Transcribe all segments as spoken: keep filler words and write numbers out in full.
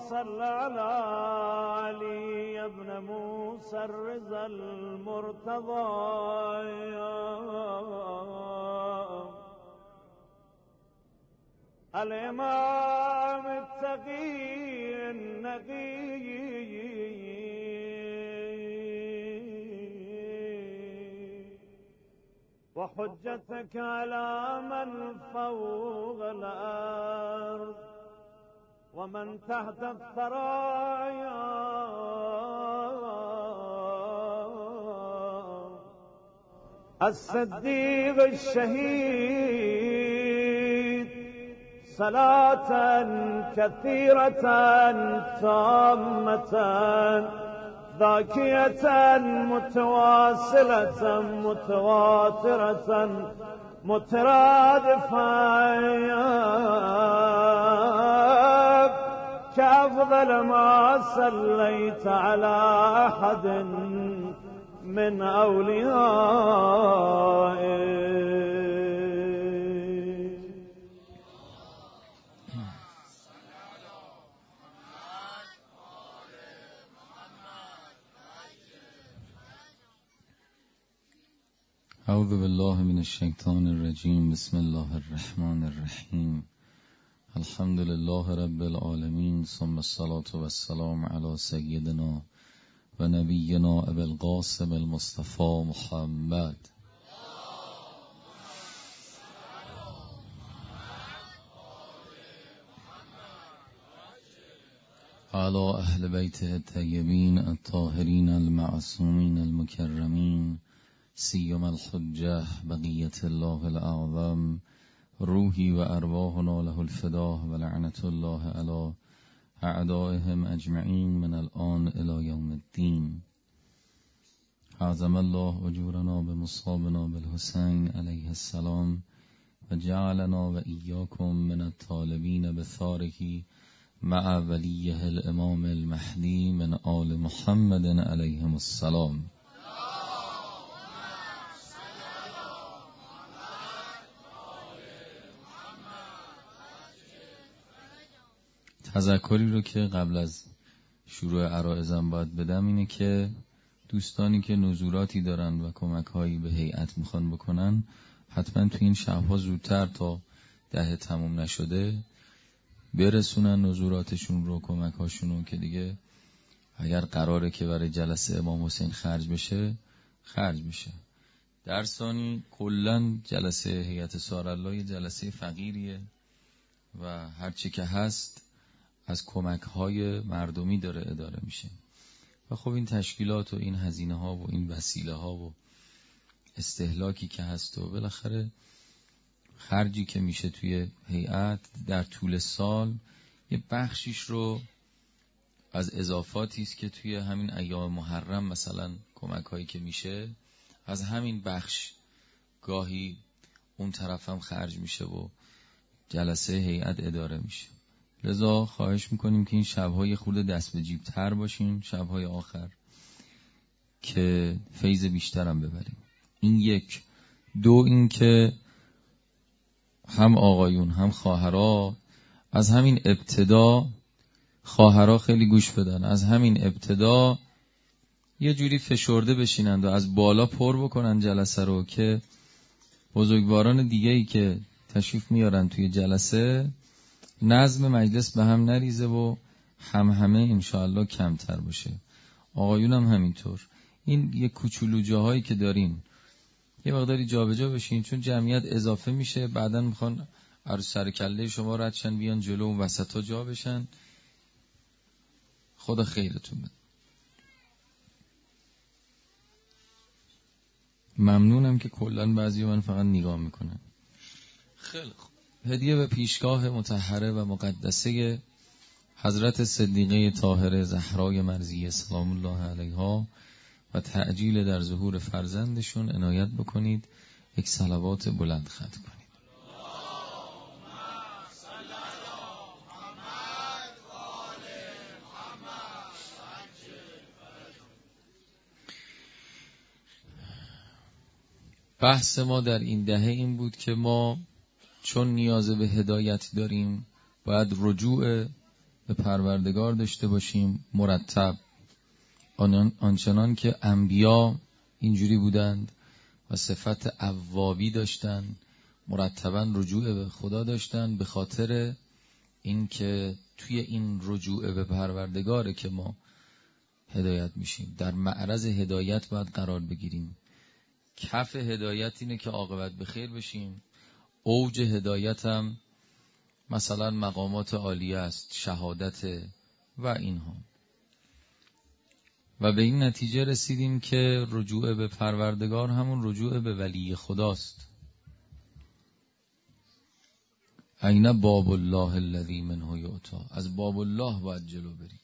صل على علي ابن موسى الرضا المرتضى الإمام التقي النقي وحجتك على من فوق الأرض ومن تحت الثرايا الصديق الشهيد صلاة كثيرة تامة ذاكية متواصلة متواترة مترادفة كأفضل ما صليت على أحد من أوليائك. اعوذ بالله من الشیطان الرجیم. بسم الله الرحمن الرحیم. الحمد لله رب العالمین، ثم الصلاة والسلام علی سیدنا و نبینا ابی القاسم المصطفى محمد علی اهل بیته الطیبین الطاهرین المعصومین المکرمین، سیما الحجة بقیت الله الاعظم، روحی و ارواحنا له الفداء و لعنت الله علی اعدائهم اجمعین من الان الی یوم الدین. عظم الله اجورنا بمصابنا بالحسین علیه السلام و جعلنا و ایاکم من الطالبین بثاره مع ولیه الامام المهدی من آل محمد علیهم السلام. تذکری رو که قبل از شروع عرایزم باید بدم اینه که دوستانی که نزوراتی دارن و کمک‌هایی به هیئت میخوان بکنن، حتما تو این شب‌ها زودتر تا ده تموم نشده برسونن نزوراتشون رو، کمک‌هاشون رو، که دیگه اگر قراره که برای جلسه امام حسین خرج بشه خرج بشه. در ثانی کلاً جلسه هیئت سارالله یه جلسه فقیریه و هر چی که هست از کمک‌های مردمی داره اداره میشه و خب این تشکیلات و این هزینه ها و این وسیله ها و استهلاکی که هست و بالاخره خرجی که میشه توی هیئت در طول سال یه بخشیش رو از اضافاتی است که توی همین ایام محرم مثلا کمک‌هایی که میشه از همین بخش گاهی اون طرف هم خرج میشه و جلسه هیئت اداره میشه. لذا خواهش میکنیم که این شب‌های خورده دست به جیب تر باشیم، شب‌های آخر، که فیض بیشترم ببریم. این یک. دو، این که هم آقایون هم خواهرها از همین ابتدا، خواهرها خیلی گوش بدن، از همین ابتدا یه جوری فشرده بشینند و از بالا پر بکنن جلسه رو که بزرگواران دیگه‌ای که تشریف میارن توی جلسه نظم مجلس به هم نریزه و هم همه انشاءالله کمتر باشه. آقایون هم همینطور. این یه کوچولو جاهایی که دارین یه مقداری جابجا بشین، چون جمعیت اضافه میشه، بعدن میخوان عروس سر کله شما ردشن بیان جلو و وسطا جا بشن. خدا خیرتون بده. ممنونم که کلن بعضی من فقط نگاه میکنن. خیلی خوب. هدیه به پیشگاه مطهره و مقدسه حضرت صدیقه طاهره زهرای مرضیه سلام الله علیها و تعجیل در ظهور فرزندشون عنایت بکنید. یک صلوات بلند ختم کنید. بحث ما در این دهه این بود که ما چون نیاز به هدایت داریم باید رجوع به پروردگار داشته باشیم مرتب، آنچنان که انبیا اینجوری بودند و صفت اوابی داشتند، مرتبا رجوع به خدا داشتند، به خاطر این که توی این رجوع به پروردگاره که ما هدایت میشیم. در معرض هدایت باید قرار بگیریم. کف هدایت اینه که عاقبت به خیر بشیم. اوج هدایت هم مثلا مقامات عالیه است، شهادت و اینها. و به این نتیجه رسیدیم که رجوع به پروردگار همون رجوع به ولی خداست. این باب الله الذی منه یؤتی، از باب الله باید جلو بریم.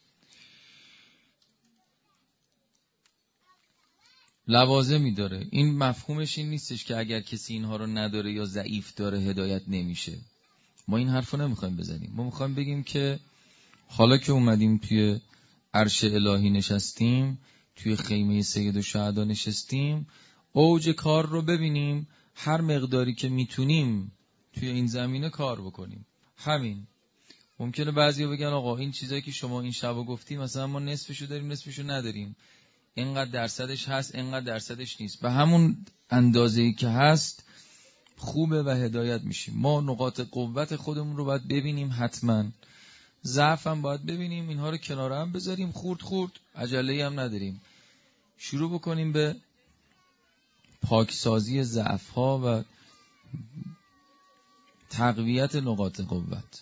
لوازمی داره. این مفهومش این نیستش که اگر کسی اینها رو نداره یا ضعیف داره هدایت نمیشه. ما این حرفو نمیخوایم بزنیم. ما میخوایم بگیم که حالا که اومدیم توی عرش الهی نشستیم، توی خیمه سید الشهدا نشستیم، اوج کار رو ببینیم، هر مقداری که میتونیم توی این زمینه کار بکنیم. همین. ممکنه بعضیا بگن آقا این چیزایی که شما این شبا گفتیم مثلا ما نصفشو داریم نصفشو نداریم، اینقدر درصدش هست اینقدر درصدش نیست. به همون اندازه‌ای که هست خوبه و هدایت میشیم. ما نقاط قوت خودمون رو باید ببینیم، حتما ضعف هم باید ببینیم، اینها رو کنار هم بذاریم، خورد خورد، عجله‌ای هم نداریم، شروع بکنیم به پاکسازی ضعف‌ها و تقویت نقاط قوت.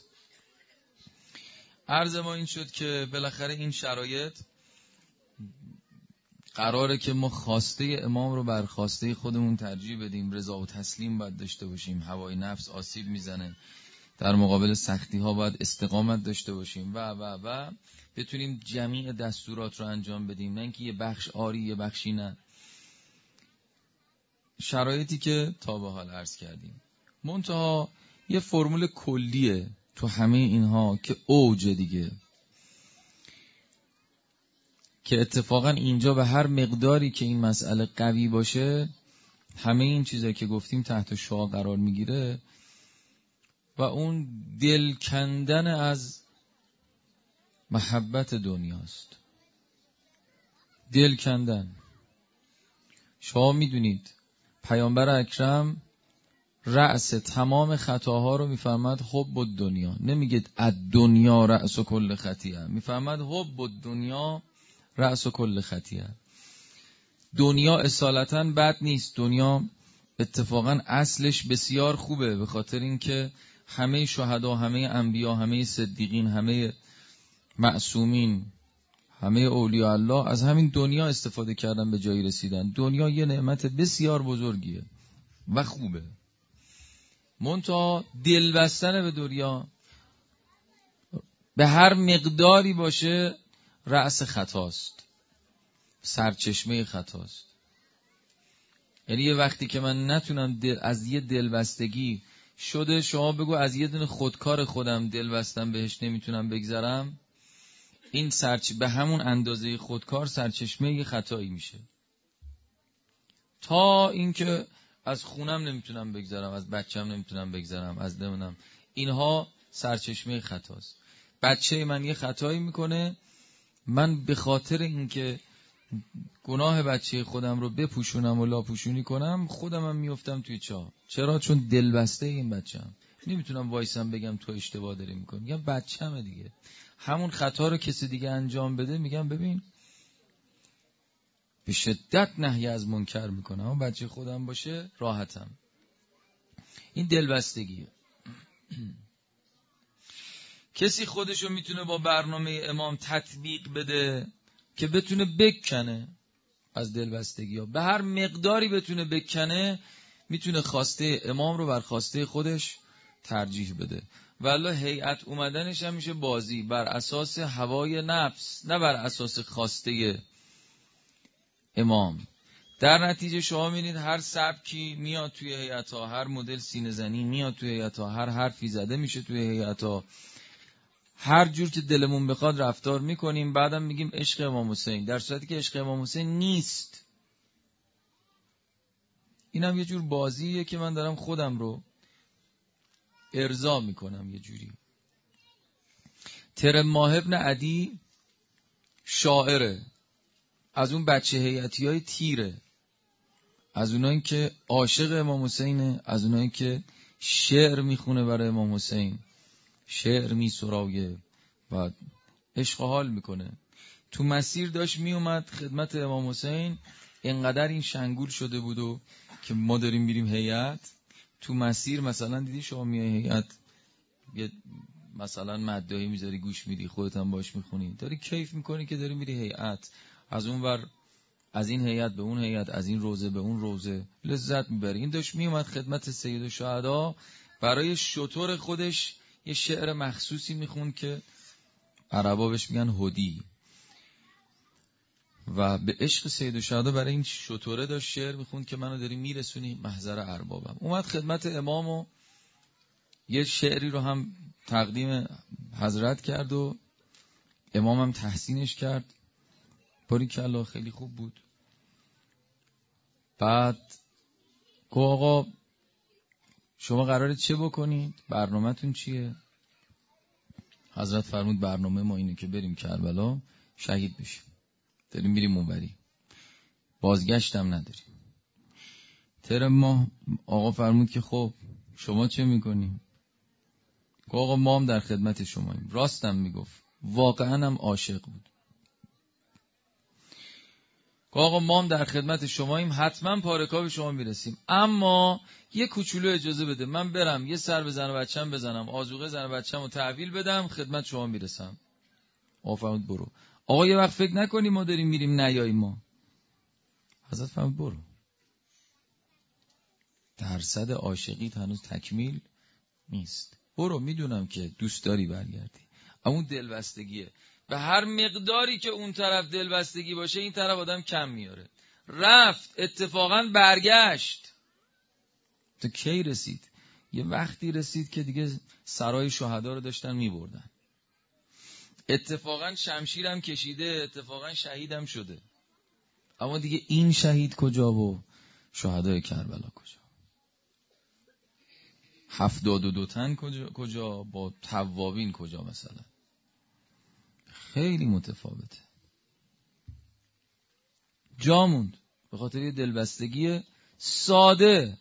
عرض ما این شد که بالاخره این شرایط قراره که ما خواسته امام رو بر خواسته خودمون ترجیح بدیم، رضا و تسلیم باید داشته باشیم، هوای نفس آسیب میزنه، در مقابل سختی ها باید استقامت داشته باشیم و و و بتونیم جمیع دستورات رو انجام بدیم، نه اینکه یه بخش آری یه بخشی نه. شرایطی که تا به حال عرض کردیم، منتها یه فرمول کلیه تو همه اینها که اوج دیگه، که اتفاقا اینجا به هر مقداری که این مسئله قوی باشه همه این چیزایی که گفتیم تحت شعاع قرار میگیره و اون دل کندن از محبت دنیاست. دل کندن. شما میدونید پیامبر اکرم رأس تمام خطاها رو میفرماد حب الدنیا، نمیگه الدنیا رأس کل خطیئه، میفرماد حب الدنیا رأس کل خطیئه. دنیا اصالتاً بد نیست، دنیا اتفاقاً اصلش بسیار خوبه، به خاطر اینکه همه شهدا، همه انبیا، همه صدیقین، همه معصومین، همه اولیاء الله از همین دنیا استفاده کردن به جایی رسیدن. دنیا یه نعمت بسیار بزرگیه و خوبه، منتها دل بستن به دنیا به هر مقداری باشه رأس خطاست، سرچشمه خطاست. یعنی یه وقتی که من نتونم دل از یه دلبستگی شده، شما بگو از یه دونه خودکار خودم دل بستم بهش نمیتونم بگذرم، این سرچ به همون اندازه خودکار سرچشمه یه خطایی میشه. تا اینکه از خونم نمیتونم بگذرم، از بچم نمیتونم بگذرم، از نمیدونم، اینها سرچشمه خطاست. بچه من یه خطایی میکنه، من به خاطر اینکه گناه بچه خودم رو بپوشونم و لاپوشونی کنم خودم هم میفتم توی چاه. چرا؟ چون دلبسته این بچه‌ام. نمیتونم وایسم بگم تو اشتباه داری میکنی، میگم بچه‌مه دیگه. همون خطا رو کسی دیگه انجام بده میگم ببین به شدت نهی از منکر میکنم، اما بچه خودم باشه راحتم. این دلبستگیه. کسی خودشو میتونه با برنامه امام تطبیق بده که بتونه بکنه از دلبستگی ها، به هر مقداری بتونه بکنه، میتونه خواسته امام رو بر خواسته خودش ترجیح بده. والله هیئت اومدنش هم میشه بازی بر اساس هوای نفس، نه بر اساس خواسته امام. در نتیجه شما می‌بینید هر سبکی میاد توی هیئت ها، هر مدل سینه زنی میاد توی هیئت ها، هر حرفی زده میشه توی هیئت ها، هر جور که دلمون بخواد رفتار میکنیم، بعدم میگیم عشق امام حسین، در صورتی که عشق امام حسین نیست. اینم یه جور بازیه که من دارم خودم رو ارضا میکنم یه جوری. ترماه ابن عدی شاعره، از اون بچه هیئتی های تیره، از اونایی که عاشق امام حسینه، از اونایی که شعر میخونه برای امام حسین، شعر میسرایه و عشق و حال میکنه. تو مسیر داشت میومد خدمت امام حسین، اینقدر این شنگول شده بود و که ما داریم میریم هیئت، تو مسیر مثلا دیدی شما میای هیئت یه مثلا مداحی میذاری گوش میدی، خودت هم باش میخونی، داری کیف میکنی که داری میری هیئت، از اون ور از این هیئت به اون هیئت، از این روزه به اون روزه، لذت میبری. این داشت میومد خدمت سید الشهدا، برای شتر خودش یه شعر مخصوصی میخوند که عربا بهش میگن هدی، و به عشق سید الشهدا برای این شتره داشت شعر میخوند که منو داری میرسونی محضر اربابم. اومد خدمت امام و یه شعری رو هم تقدیم حضرت کرد و امام هم تحسینش کرد، باریکالله خیلی خوب بود. بعد گفت آقا شما قراره چه بکنید؟ برنامه‌تون چیه؟ حضرت فرمود برنامه ما اینه که بریم کربلا شهید بشیم، داریم میریم اونوری، بازگشت هم نداریم. ترم ما آقا فرمود که خب شما چه میکنیم؟ گفت آقا ما هم در خدمت شماییم. راستم میگفت، واقعا هم عاشق بود. آقا ما هم در خدمت شماییم، حتما پارکاب شما میرسیم، اما یه کوچولو اجازه بده من برم یه سر به زن و بچم بزنم، آذوقه زن و بچم رو تحویل بدم، خدمت شما میرسم. آقا فرمود برو. آقا یه وقت فکر نکنی ما داریم میریم نیایی ما. حضرت فرمود برو. درصد عاشقیت هنوز تکمیل نیست، برو، میدونم که دوست داری برگردی، اما اون دلبستگیه، به هر مقداری که اون طرف دلبستگی باشه این طرف آدم کم میاره. رفت، اتفاقا برگشت. تو کی رسید؟ یه وقتی رسید که دیگه سرای شهدا رو داشتن میبردن، اتفاقا شمشیرم کشیده، اتفاقا شهیدم شده، اما دیگه این شهید کجا و شهدای کربلا کجا؟ هفتاد و دو تن کجا, کجا با توابین کجا؟ مثلا خیلی متفاوته. جا موند به خاطر یه دلبستگی ساده.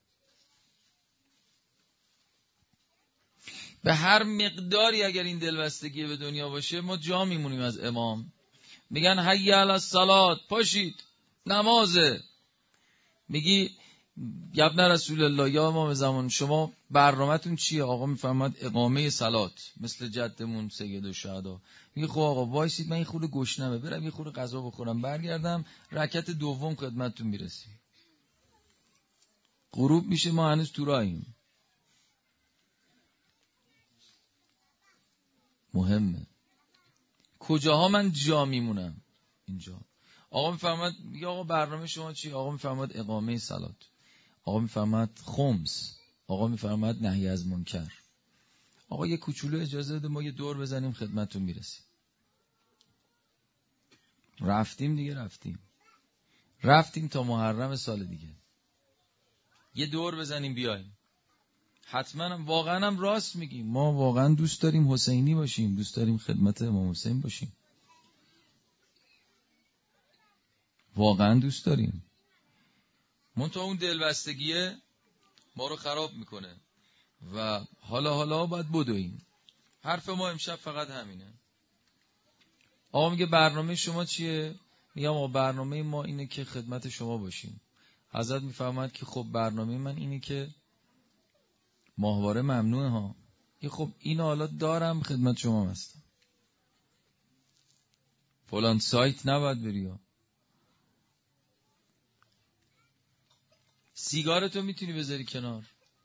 به هر مقداری اگر این دلبستگی به دنیا باشه ما جا میمونیم از امام. میگن حی علی الصلات، پاشید نمازه. میگی یا ابن رسول الله، یا امام زمان شما برنامه‌تون چیه؟ آقا میفرماد اقامه صلات، مثل جدمون سید الشهدا. میگه خب آقا وایسید من یه خورده گشنمه، برم یه خورده غذا بخورم برگردم، رکعت دوم خدمتتون میرسیم. غروب میشه ما هنوز تو راهیم. مهمه کجاها من جا میمونم. اینجا آقا میفرماد، میگه آقا برنامه شما چی؟ آقا میفرماد اقامه صلات، آقا میفرماد خمس، آقا میفرماد نهی از منکر. آقا یه کوچولو اجازه بده ما یه دور بزنیم خدمتتون میرسیم. رفتیم دیگه، رفتیم رفتیم تا محرم سال دیگه یه دور بزنیم بیایم. حتما هم واقعا هم راست میگیم، ما واقعا دوست داریم حسینی باشیم، دوست داریم خدمت امام حسین باشیم، واقعا دوست داریم. منتها اون دلبستگیه ما رو خراب میکنه و حالا حالا باید بدویم. حرف ما امشب فقط همینه. آقا میگه برنامه شما چیه؟ میگم آقا برنامه ما اینه که خدمت شما باشیم. حضرت میفرماد که خب برنامه من اینه که ماهواره ممنوعه ها. یه خب این حالا دارم خدمت شما هستم، فلان سایت نباید بری ها. سیگارتو میتونی بذاری کنار،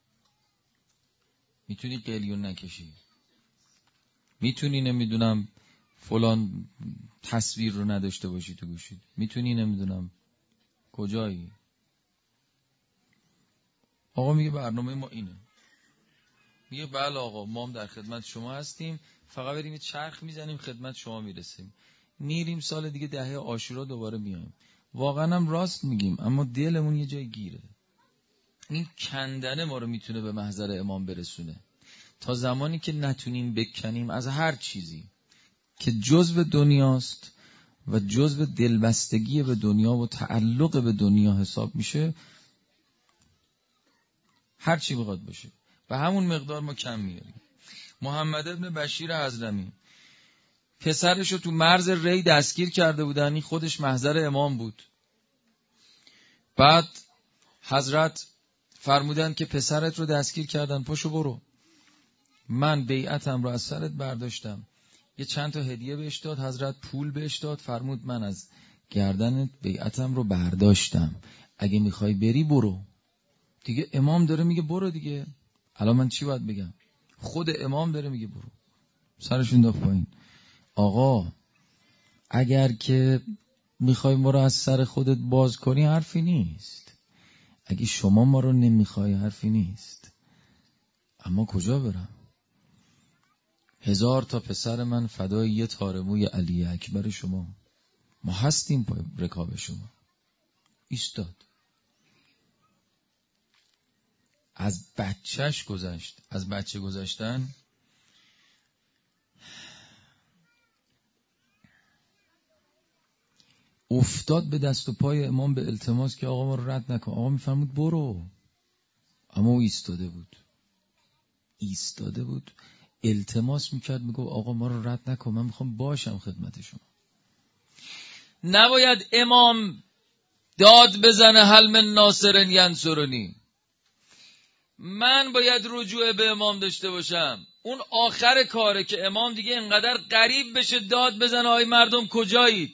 میتونی قلیون نکشی، میتونی نمیدونم فلان تصویر رو نداشته باشی تو گوشید، میتونی نمیدونم کجایی. آقا میگه برنامه ما اینه. میگه بله آقا ما هم در خدمت شما هستیم، فقط بریم چرخ میزنیم خدمت شما میرسیم، میریم سال دیگه دهه عاشورا دوباره میایم. واقعا هم راست میگیم، اما دلمون یه جای گیره. این کندنه ما رو میتونه به محضر امام برسونه. تا زمانی که نتونیم بکنیم از هر چیزی که جزء دنیاست و جزء دلبستگی به دنیا و تعلق به دنیا حساب میشه، هر چی بخواد باشه و همون مقدار ما کم میاریم. محمد ابن بشیر حضرمی پسرشو تو مرز ری دستگیر کرده بودن، این خودش محضر امام بود. بعد حضرت فرمودن که پسرت رو دستگیر کردن، پاشو برو. من بیعتم رو از سرت برداشتم. یه چند تا هدیه بهش داد حضرت، پول بهش داد، فرمود من از گردنت بیعتم رو برداشتم، اگه میخوای بری برو. دیگه امام داره میگه برو دیگه، الان من چی باید بگم؟ خود امام داره میگه برو. سرشون داخت پایین. آقا اگر که میخوای ما رو از سر خودت باز کنی حرفی نیست، اگه شما ما رو نمیخوای حرفی نیست، اما کجا برم؟ هزار تا پسر من فدای یه تار موی علی اکبر شما، ما هستیم پای رکاب شما. ایستاد. از بچهش گذشت. از بچه گذشتن افتاد به دست و پای امام به التماس که آقا ما رو رد نکن. آقا میفرمود برو، اما او ایستاده بود. ایستاده بود التماس میکرد، میگو آقا ما رو رد نکن، من میخوام باشم خدمت شما. نباید امام داد بزنه هل من ناصر ینصرنی، من باید رجوع به امام داشته باشم. اون آخر کاره که امام دیگه انقدر غریب بشه داد بزنه آی مردم کجایید.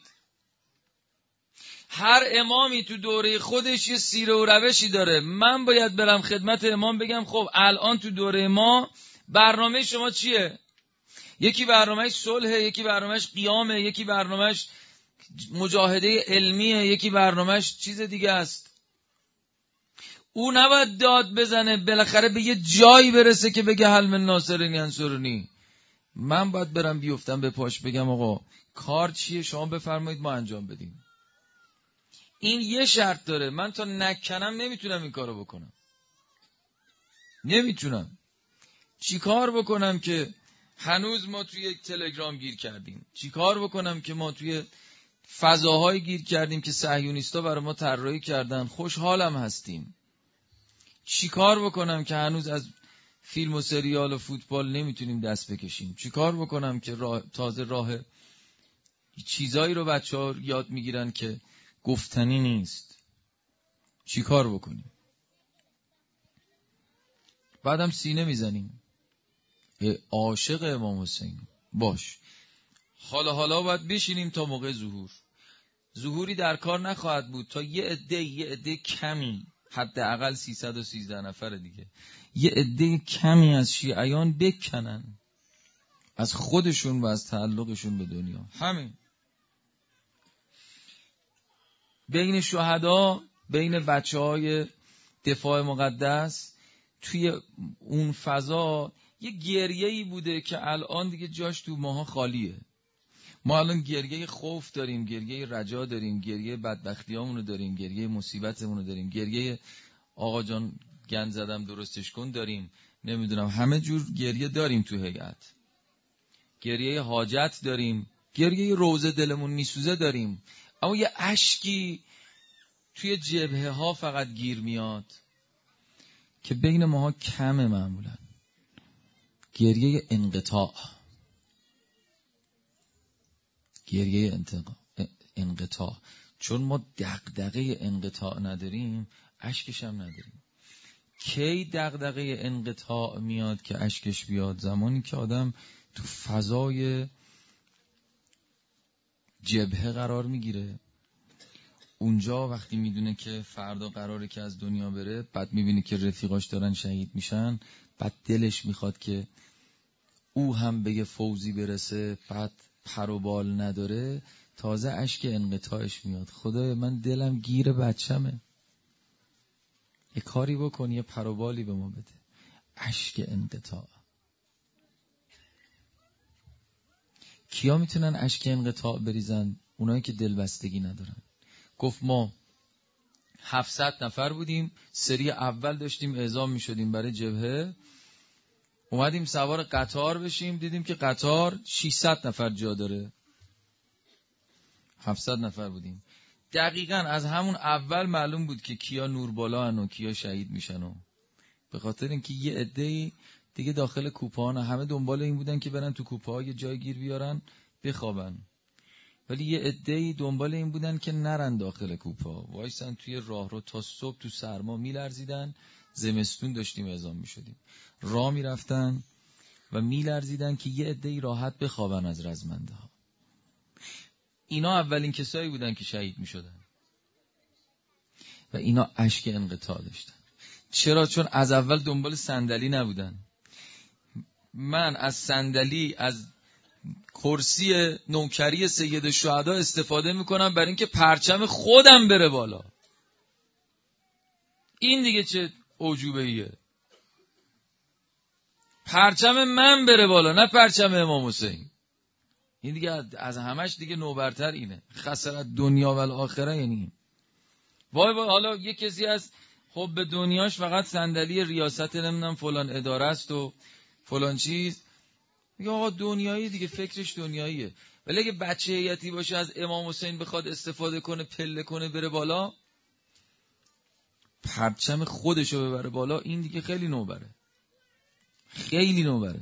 هر امامی تو دوره خودش یه سیره و روشی داره. من باید برم خدمت امام بگم خب الان تو دوره ما برنامه شما چیه؟ یکی برنامهش صلحه، یکی برنامهش قیامه، یکی برنامهش مجاهده علمیه، یکی برنامهش چیز دیگه است. او نباید داد بزنه بالاخره به یه جایی برسه که بگه هل من ناصر ینصرنی. من باید برم بیفتم به پاش بگم آقا کار چیه شما بفرمایید ما انجام بدیم. این یه شرط داره، من تا نکنم نمیتونم این کارو بکنم. نمیتونم. چی کار بکنم که هنوز ما توی یک تلگرام گیر کردیم؟ چی کار بکنم که ما توی فضاهای گیر کردیم که صهیونیستا برای ما طراحی کردن، خوشحالم هستیم؟ چی کار بکنم که هنوز از فیلم و سریال و فوتبال نمیتونیم دست بکشیم؟ چی کار بکنم که راه، تازه راه چیزایی رو بچه ها یاد میگیرن که گفتنی نیست؟ چی کار بکنیم؟ بعدم سینه میزنیم عاشق امام حسین باش. حالا حالا باید بشینیم تا موقع ظهور. ظهوری در کار نخواهد بود تا یه عده یه عده کمی، حداقل سیصد و سیزده نفر دیگه، یه عده کمی از شیعیان بکنن از خودشون و از تعلقشون به دنیا. همین. بین شهدا، بین بچه های دفاع مقدس، توی اون فضا یه گریه‌ای بوده که الان دیگه جاش تو ماها خالیه. ما الان گریه خوف داریم، گریه رجا داریم، گریه بدبختیامونو داریم، گریه مصیبتمونو داریم، گریه آقا جان گند زدم درستش کن داریم، نمیدونم همه جور گریه داریم تو هیئت. گریه حاجت داریم، گریه روزه دلمون میسوزه داریم، اما یه اشکی توی جبهه ها فقط گیر میاد که بین ماها کمه معمولا. گریه انقطاع، گریه انتقا... انقطاع. چون ما دغدغه انقطاع نداریم اشکش هم نداریم. کی دغدغه انقطاع میاد که اشکش بیاد؟ زمانی که آدم تو فضای جبهه قرار میگیره. اونجا وقتی میدونه که فردا قراره که از دنیا بره، بعد میبینه که رفیقاش دارن شهید میشن، بعد دلش میخواد که او هم به یه فوزی برسه، بعد پر و بال نداره، تازه اشک انقطاعش میاد. خدای من دلم گیر بچمه، یه کاری بکن یه پر و بالی به ما بده. اشک انقطاع. کیا میتونن اشک انقطاع بریزن؟ اونایی که دلبستگی ندارن. گفت ما هفتصد نفر بودیم، سری اول داشتیم اعزام میشدیم برای جبهه. اومدیم سوار قطار بشیم، دیدیم که قطار ششصد نفر جا داره. هفتصد نفر بودیم. دقیقاً از همون اول معلوم بود که کیا نوربالا هن و کیا شهید میشن، و به خاطر اینکه یه عده‌ای دیگه داخل کوپه ها، همه دنبال این بودن که برن تو کوپه ها یه جای گیر بیارن بخوابن، ولی یه عده‌ای دنبال این بودن که نرن داخل کوپه ها، وایسن توی راه رو تا صبح تو سرما میلرزیدن. زمستون داشتیم اعزام میشدیم، راه میرفتن و میلرزیدن که یه عده‌ای راحت بخوابن از رزمنده ها. اینا اولین کسایی بودن که شهید میشدن و اینا اشک انقطاع داشتن. چرا؟ چون از اول دنبال صندلی نبودن. من از صندلی، از کرسی نوکری سید الشهدا استفاده میکنم برای اینکه پرچم خودم بره بالا. این دیگه چه عجوبه ایه؟ پرچم من بره بالا، نه پرچم امام حسین. این دیگه از همش دیگه نوبرتر اینه. خسارت دنیا و الاخره. یعنی وای وای، حالا یه کسی از خب به دنیاش فقط صندلی ریاست نمیدونم فلان اداره است و فلان چیز، میگه آقا دنیایی دیگه، فکرش دنیاییه. ولی اگه بچه هیئتی باشه از امام حسین بخواد استفاده کنه، پله کنه بره بالا، پرچم خودشو ببره بالا، این دیگه خیلی نوبره، خیلی نوبره.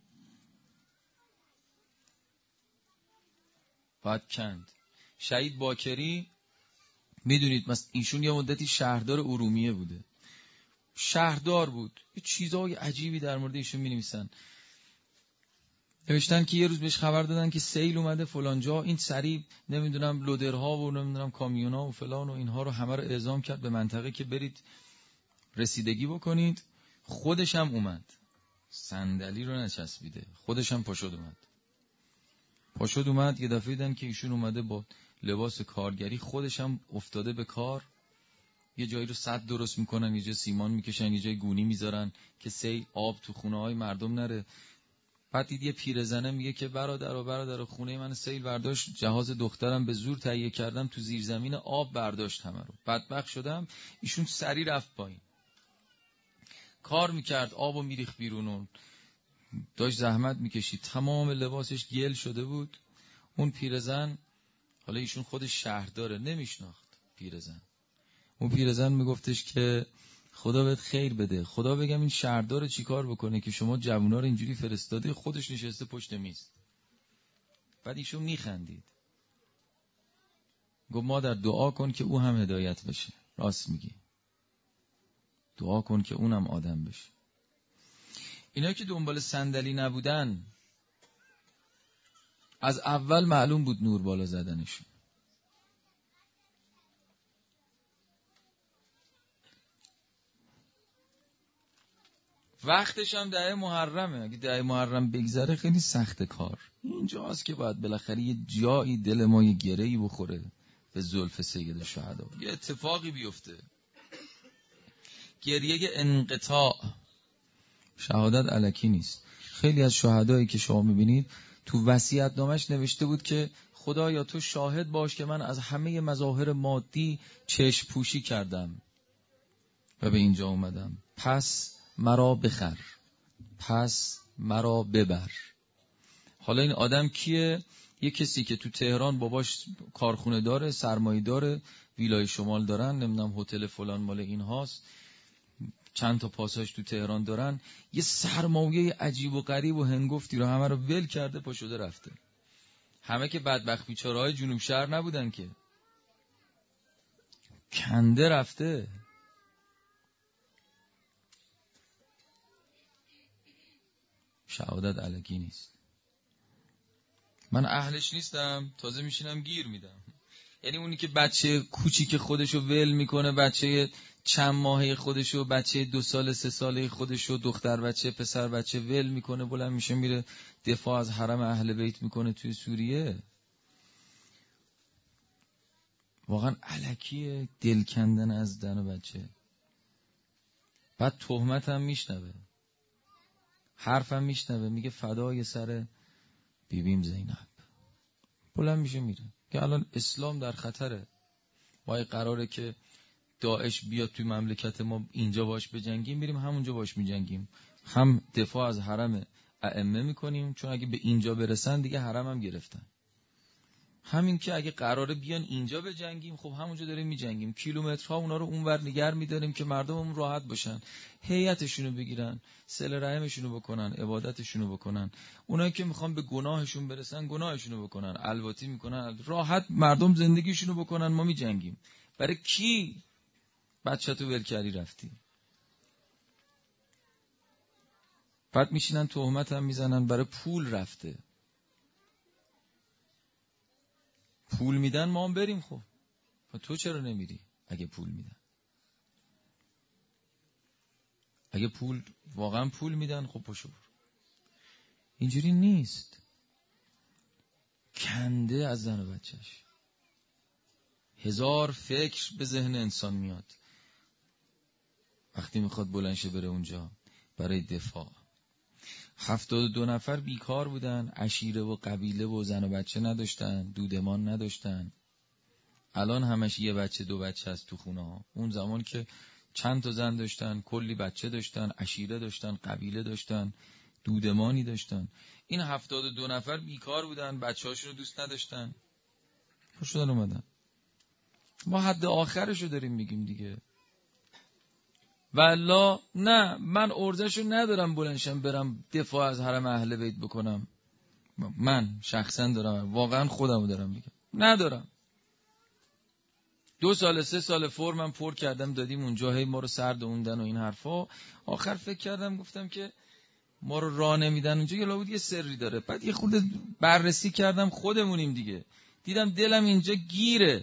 باید کند. شهید باکری میدونید مثلا ایشون یه مدتی شهردار ارومیه بوده، شهردار بود. یه چیزای عجیبی در مورد ایشون می‌نویسن. نوشتن که یه روز بهش خبر دادن که سیل اومده فلان جا، این سریع نمیدونم لودرها و نمیدونم کامیونا و فلان و اینها رو همه رو اعزام کرد به منطقه که برید رسیدگی بکنید. خودش هم اومد، صندلی رو نچسبیده، خودش هم پاشد اومد. پاشد اومد یه دفعه دیدن که ایشون اومده با لباس کارگری، خودش هم افتاده به کار. یه جایی رو سد درست میکنن، یه جای سیمان میکشن، یه جای گونی میذارن که سیل آب تو خونه های مردم نره. بعد دید یه پیرزنه میگه که برادر و برادر خونه من سیل برداشت، جهاز دخترم به زور تهیه کردم، تو زیرزمین آب برداشت همه رو، بدبخت شدم. ایشون سری رفت پایین، کار میکرد، آبو میریخت بیرون و داشت زحمت میکشید، تمام لباسش گل شده بود. اون پیرزن، حالا ایشون خودش شهرداره، نمیشناخت پیرزن. اون پیرزن میگفتش که خدا بهت خیر بده، خدا بگم این شهردار چی کار بکنه که شما جوونا رو اینجوری فرستاده، خودش نشسته پشت میز. بعد ایشون میخندید، گفت مادر دعا کن که او هم هدایت بشه. راست میگی، دعا کن که اونم آدم بشه. اینا که دنبال صندلی نبودن، از اول معلوم بود نور بالا زدنشون. وقتش هم دهه محرمه، اگه دهه محرم بگذره خیلی سخت کار. اینجاست که باید بالاخره یه جایی دل ما یه گرهی بخوره به زلف سید الشهدا، یه اتفاقی بیفته. گریه انقطاع. شهادت الکی نیست. خیلی از شهدایی که شما میبینید تو وصیت‌نامش نوشته بود که خدایا تو شاهد باش که من از همه مظاهر مادی چشم پوشی کردم و به اینجا اومدم، پس مرا بخر، پس مرا ببر. حالا این آدم کیه؟ یه کسی که تو تهران باباش کارخونه داره، سرمایه داره، ویلای شمال دارن، نمیدونم هتل فلان مال این هاست، چند تا پاساژ تو تهران دارن، یه سرمایه عجیب و غریب و هنگفتی رو همه رو ول کرده پا شده رفته. همه که بدبخت بیچاره‌های جنوب شهر نبودن که، کنده رفته. شهادت الکی نیست. من اهلش نیستم، تازه میشینم گیر میدم. یعنی اونی که بچه کوچیک خودشو ول میکنه، بچه چند ماهه خودشو، بچه دو سال سه ساله خودشو، دختر بچه پسر بچه ول میکنه، بلند میشه میره دفاع از حرم اهل بیت میکنه توی سوریه، واقعا الکیه دل کندن از زن و بچه. بعد تهمت هم میشنوه، حرفم میشنوه، میگه فدای سر بیبیم زینب. بلند میشه میره که الان اسلام در خطره. ما قراره که داعش بیاد توی مملکت ما اینجا باش بجنگیم، میریم همونجا باش میجنگیم. هم دفاع از حرم ائمه میکنیم، چون اگه به اینجا برسن دیگه حرم هم گرفتن. همین که اگه قراره بیان اینجا به جنگیم، خب همونجا داریم می جنگیم، کیلومترها اونا رو اونور نگر می‌داریم که مردممون راحت باشن، هیئتشونو بگیرن، صله رحمشونو بکنن، عبادتشونو بکنن. اونایی که میخوان به گناهشون برسن گناهشونو بکنن، الواتی میکنن، راحت مردم زندگیشونو بکنن. ما می جنگیم برای کی؟ بچه‌تو ول کردی رفتی. بعد میشینن تهمت هم میزنن برای پول رفته. پول میدن ما هم بریم. خب تو چرا نمیری اگه پول میدن؟ اگه پول واقعا پول میدن خب پاشو برو. اینجوری نیست. کنده از زن و بچهش. هزار فکر به ذهن انسان میاد وقتی میخواد بلند شه بره اونجا برای دفاع. هفتاد و دو نفر بیکار بودن، عشیره و قبیله و زن و بچه نداشتن، دودمان نداشتن. الان همش یه بچه دو بچه هست تو خونه ها. اون زمان که چند تا زن داشتن، کلی بچه داشتن، عشیره داشتن، قبیله داشتن، دودمانی داشتن. این هفتاد و دو نفر بیکار بودن، بچه هاشون رو دوست نداشتن، خوش شدن اومدن. ما حد آخرشو داریم میگیم دیگه. والله نه، من ارزشو ندارم بلنشم برم دفاع از حرم اهل بیت بکنم. من شخصا دارم، واقعا خودمو دارم میگم، ندارم. دو سال سه سال فرمم پر کردم دادیم اونجا، هی ما رو سرد اوندن و این حرفا. آخر فکر کردم گفتم که ما رو راه نمیدن اونجا، یه لابد یه سری داره. بعد یه خورده بررسی کردم، خودمونیم دیگه. دیدم دلم اینجا گیره،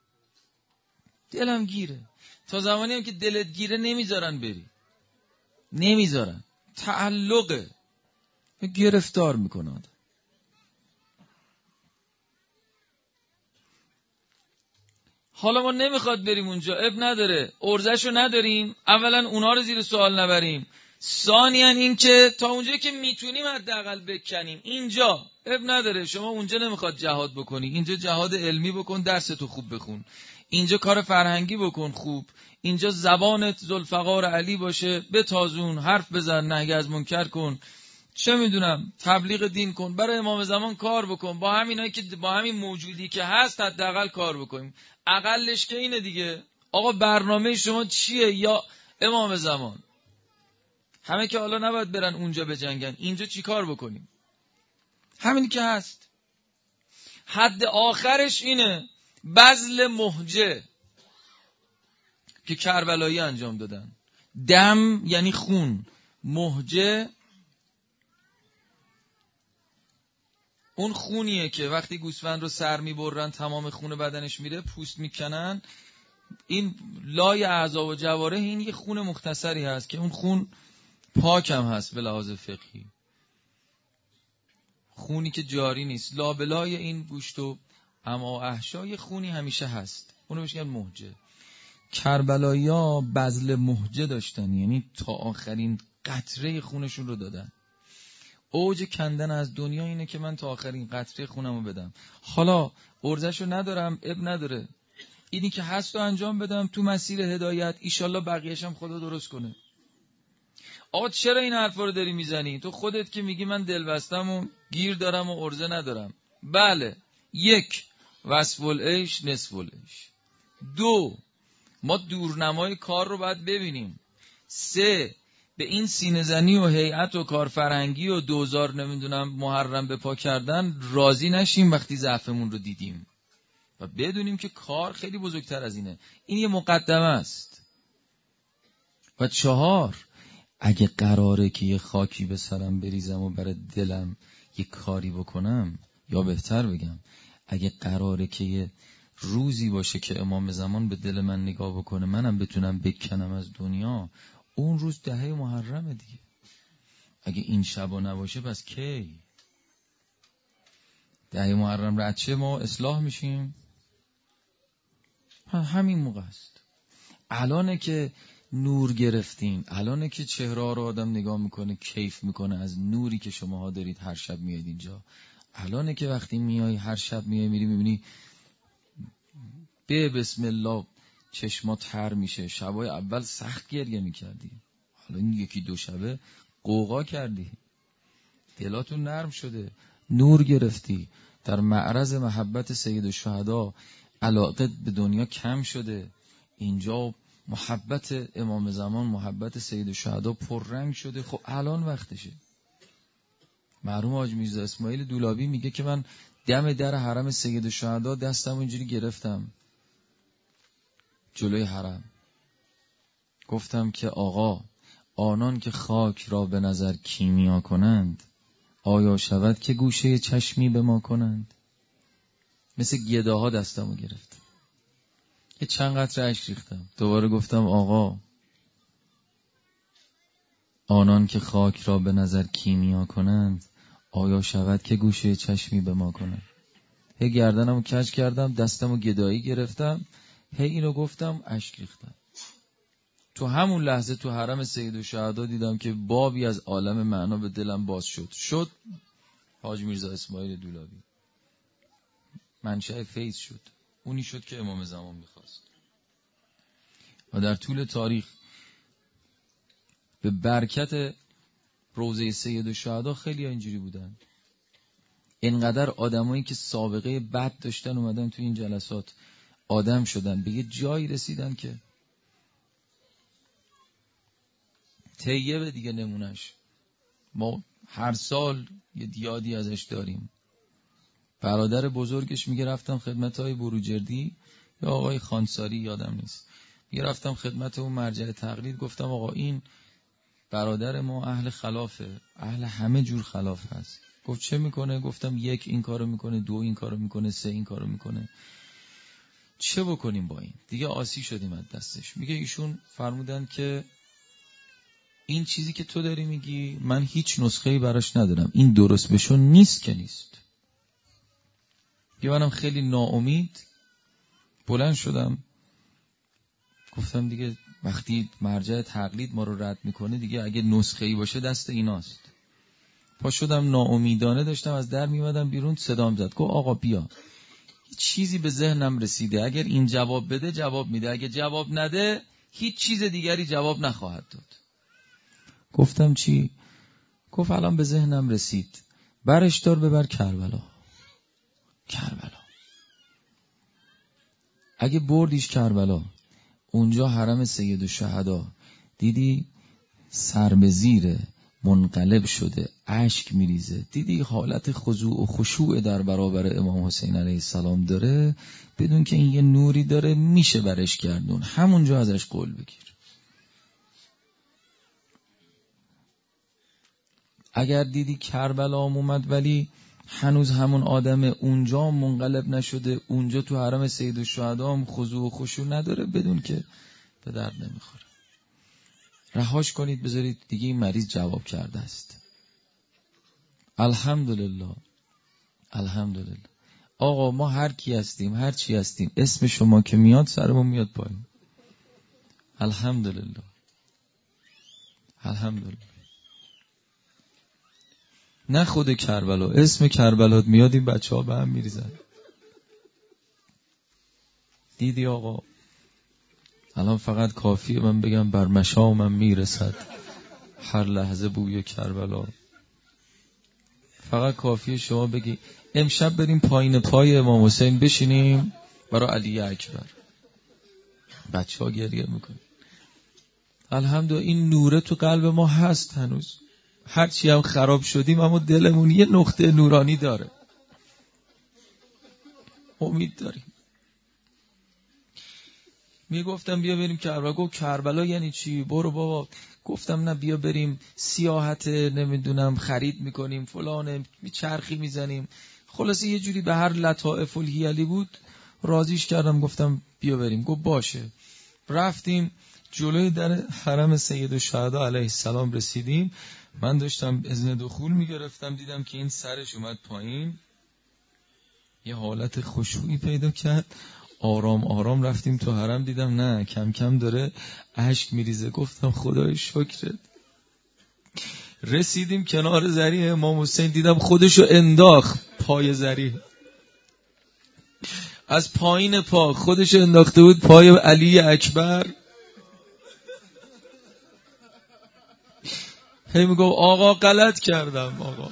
دلم گیره. تا زمانی هم که دلت گیره نمیذارن بری، نمیذارن. تعلقه، گرفتار میکنه آدم. حالا ما نمیخواد بریم اونجا، اب نداره، ارزشو نداریم. اولا اونا رو زیر سوال نبریم، ثانیاً این که تا اونجایی که میتونیم حداقل بکنیم. اینجا اب نداره، شما اونجا نمیخواد جهاد بکنی، اینجا جهاد علمی بکن، درستو خوب بخون، اینجا کار فرهنگی بکن خوب، اینجا زبانت ذوالفقار علی باشه، بتازون، حرف بزن، نهی از منکر کن، چه میدونم تبلیغ دین کن، برای امام زمان کار بکن. با همینایی که با همین موجودی که هست حداقل کار بکنیم. اقلش که اینه دیگه. آقا برنامه شما چیه؟ یا امام زمان همه که حالا نباید برن اونجا بجنگن، اینجا چی کار بکنیم؟ همین که هست. حد آخرش اینه، بذل مهجه که کربلایی انجام دادن. دم یعنی خون، مهجه اون خونیه که وقتی گوسفند رو سر میبرن تمام خون بدنش میره، پوست میکنن، این لای اعضا و جواره، این یه خون مختصری هست که اون خون پاک هم هست به لحاظ فقهی، خونی که جاری نیست. لابلای این گوشت و اما احشای خونی همیشه هست، اونو بهش میگن مهجه. کربلایی‌ها بذل مهجه داشتن، یعنی تا آخرین قطره خونشون رو دادن. اوج کندن از دنیا اینه که من تا آخرین قطره خونمو بدم. حالا ارزشو ندارم، اب نداره، اینی که هست رو انجام بدم تو مسیر هدایت، ایشالله بقیه‌ش هم خدا درست کنه. آقا چرا این حرفا رو داری میزنی؟ تو خودت که میگی من دلبستم و گیر دارم و ارزه ندارم. بله، یک، وصف العیش نصف العیش. دو، ما دورنمای کار رو باید ببینیم. سه، به این سینه زنی و هیئت و کارفرهنگی و دوزار نمیدونم محرم به پا کردن راضی نشیم وقتی ضعفمون رو دیدیم و بدونیم که کار خیلی بزرگتر از اینه. این یه مقدمه است. و چهار، اگه قراره که یه خاکی به سرم بریزم و برای دلم یه کاری بکنم، یا بهتر بگم اگه قراره که یه روزی باشه که امام زمان به دل من نگاه بکنه، منم بتونم بکنم از دنیا، اون روز دهه محرمه دیگه. اگه این شبا نباشه پس کی؟ دهه محرم رد شه ما اصلاح میشیم؟ همین موقع است. الانه که نور گرفتین، الانه که چهره رو آدم نگاه میکنه کیف میکنه از نوری که شماها دارید هر شب میاد اینجا. الانه که وقتی میای هر شب میای میری میبینی به بسم الله چشمات تر میشه. شبای اول سخت گریه میکردی، حالا این یکی دو شبه قوقا کردی، دلاتون نرم شده، نور گرفتی، در معرض محبت سید الشهدا علاقت به دنیا کم شده، اینجا محبت امام زمان، محبت سید الشهدا پررنگ شده. خب الان وقتشه. مرحوم حاج میرزا اسماعیل دولابی میگه که من دم در حرم سید الشهدا دستم اینجوری گرفتم جلوی حرم، گفتم که آقا آنان که خاک را به نظر کیمیا کنند، آیا شود که گوشه چشمی به ما کنند؟ مثل گداها دستمو گرفتم، یه چند قطره اشک ریختم، دوباره گفتم آقا آنان که خاک را به نظر کیمیا کنند، آیا شود که گوشه چشمی به ما کنند؟ هی گردنمو کج کردم، دستمو گدایی گرفتم، هی اینو گفتم، اشک ریختم. تو همون لحظه تو حرم سید الشهدا دیدم که بابی از عالم معنا به دلم باز شد. شد حاج میرزا اسماعیل دولابی، منشأ فیض شد، اونی شد که امام زمان میخواست. و در طول تاریخ به برکت روضه سید الشهدا خیلی اینجوری بودن. اینقدر آدمایی که سابقه بد داشتن اومدن تو این جلسات آدم شدن، به یه جایی رسیدن که طیبه دیگه نمونش. ما هر سال یه دیادی ازش داریم. برادر بزرگش میگه رفتم خدمت های بروجردی یا آقای خانساری یادم نیست، میگه رفتم خدمت اون مرجع تقلید، گفتم آقا این برادر ما اهل خلافه، اهل همه جور خلاف هست. گفت چه میکنه؟ گفتم یک این کارو میکنه، دو این کارو میکنه، سه این کارو میکنه، چه بکنیم با این؟ دیگه آسی شدیم از دستش. میگه ایشون فرمودن که این چیزی که تو داری میگی من هیچ نسخه‌ای براش ندارم، این درست بشون نیست که نیست. یه منم خیلی ناامید بلند شدم، گفتم دیگه وقتی مرجع تقلید ما رو رد میکنه دیگه اگه نسخه‌ای باشه دست ایناست. پا شدم ناامیدانه داشتم از در میمدم بیرون، صدام زد، گفت آقا بیا، هیچ چیزی به ذهنم رسیده، اگر این جواب بده جواب میده، اگه جواب نده هیچ چیز دیگری جواب نخواهد داد. گفتم چی؟ گفت الان به ذهنم رسید، برش دار ببر کربلا. کربلا اگه بردیش کربلا، اونجا حرم سید الشهدا دیدی سر به زیره، منقلب شده، اشک میریزه، دیدی حالت خضوع و خشوع در برابر امام حسین علیه السلام داره، بدون که این یه نوری داره میشه برش گردون، همونجا ازش قول بگیر. اگر دیدی کربلا اومد ولی هنوز همون آدم اونجا منقلب نشده، اونجا تو حرم سید الشهدا هم خضوع و خشوع نداره، بدون که به درد نمیخوره، رهاش کنید، بذارید دیگه این مریض جواب کرده است. الحمدلله الحمدلله. آقا ما هر کی هستیم، هر چی هستیم، اسم شما که میاد سرمون میاد پایین. الحمدلله الحمدلله. نه خود کربلا، اسم کربلات میاد این بچه ها به هم میریزن. دیدی آقا الان فقط کافیه من بگم بر مشامم میرسد هر لحظه بوی کربلا. فقط کافیه شما بگی امشب بریم پایین پای امام حسین بشینیم برای علی اکبر، بچه ها گریه میکنن. الحمدلله این نوره تو قلب ما هست هنوز، هرچی هم خراب شدیم اما دلمون یه نقطه نورانی داره، امید داریم. میگفتم بیا بریم کربلا، گفت کربلا یعنی چی؟ برو بابا. گفتم نه بیا بریم سیاحت، نمیدونم خرید میکنیم فلانه، چرخی میزنیم، خلاصه یه جوری به هر لطائف الحیلی بود راضیش کردم، گفتم بیا بریم. گفت باشه. رفتیم جلوی در حرم سید الشهدا علیه السلام رسیدیم، من داشتم اذن دخول میگرفتم، دیدم که این سرش اومد پایین، یه حالت خشوعی پیدا کرد، آرام آرام رفتیم تو حرم، دیدم نه کم کم داره اشک میریزه، گفتم خدای شکرت. رسیدیم کنار ذریح امام حسین، دیدم خودشو انداخت پای ذریح، از پایین پا خودشو انداخته بود پای علی اکبر. هی میگفت آقا غلط کردم آقا.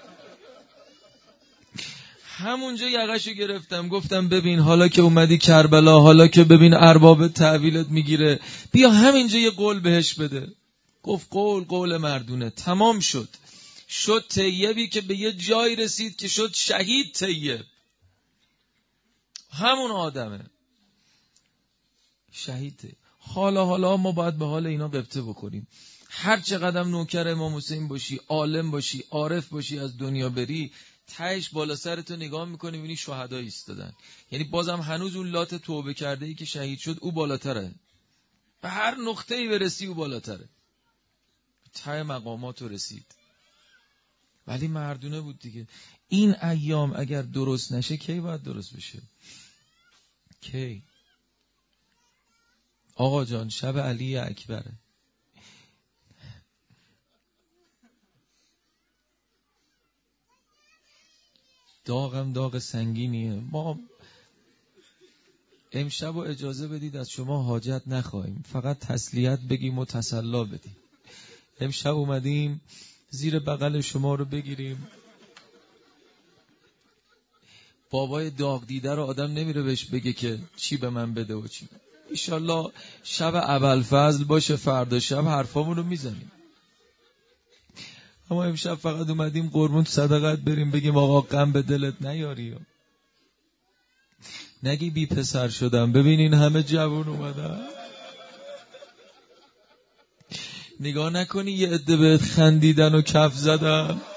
همونجا یقشو گرفتم گفتم ببین حالا که اومدی کربلا، حالا که ببین ارباب تعویلت میگیره، بیا همینجا یه قول بهش بده. گفت قول قول مردونه. تمام شد. شد طیبی که به یه جای رسید که شد شهید طیب. همون آدمه شهید. حالا حالا ما باید به حال اینا قبطه بکنیم. هر چقدر نوکر امام حسین باشی، عالم باشی، عارف باشی، از دنیا بری، تهش بالا سرتو نگاه میکنی میبینی شهدا ایستادن. یعنی بازم هنوز اون لات توبه کرده ای که شهید شد او بالاتره. به هر نقطه ای برسی او بالاتره. ته مقاماتو رسید. ولی مردونه بود دیگه. این ایام اگر درست نشه کی باید درست بشه؟ کی؟ آقا جان شب علی اکبره. داغم داغ سنگینیه. ما امشب و اجازه بدید از شما حاجت نخواهیم، فقط تسلیت بگیم و تسلا بدیم. امشب اومدیم زیر بغل شما رو بگیریم. بابای داغ دیده رو آدم نمیره بهش بگه که چی به من بده و چی. ایشالله شب ابوالفضل باشه فردا شب حرفامون رو میزنیم. اما امشب فقط اومدیم قربون صدقت بریم بگیم آقا غم به دلت نیاری. نگی بی پسر شدم ببینین همه جوون اومدن. نگاه نکنی یه عده بهت خندیدن و کف زدن.